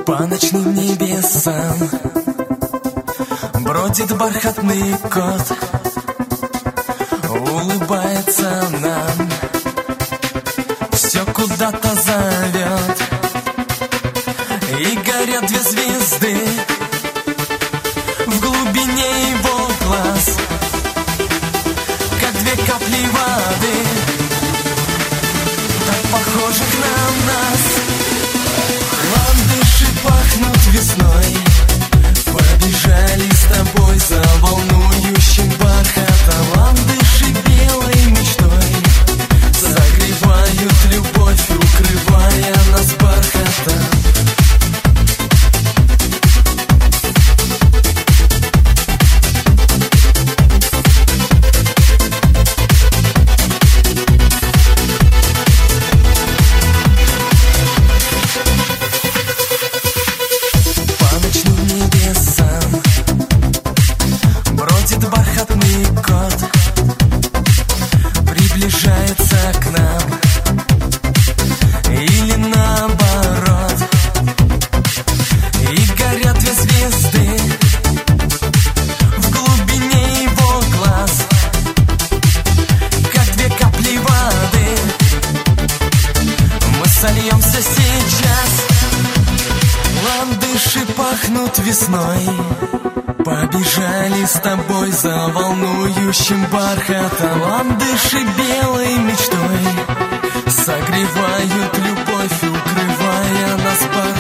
По ночным небесам бродит бархатный кот, улыбается нам, все куда-то зовет. И горят две звезды в глубине его глаз, как две капли воды, так похожих на нас. Ландыши пахнут весной, побежали с тобой за волнующим бархатом. Ландыши белой мечтой согревают любовь, укрывая нас бархатом. Бархатный кот приближается к нам, или наоборот. И горят две звезды в глубине его глаз, как две капли воды. Мы сольемся сейчас. Ландыши пахнут весной, побежали с тобой за волнующим бархатом. Ландыши белой мечтой согревают любовь, укрывая нас.